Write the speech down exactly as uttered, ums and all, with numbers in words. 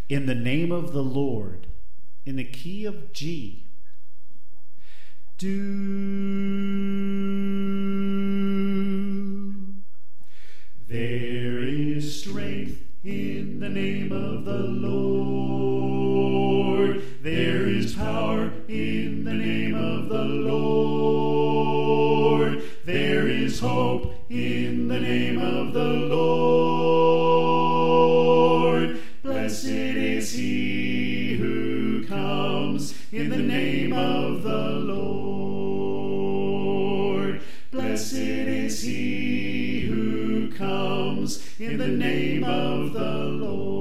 In the name of the Lord, in the key of G. Do. There is strength in the name of the Lord. There is power in the name of the Lord. There is hope in the name of the Lord. Blessed is he who comes in the name of the Lord. Blessed is he who comes in the name of the Lord.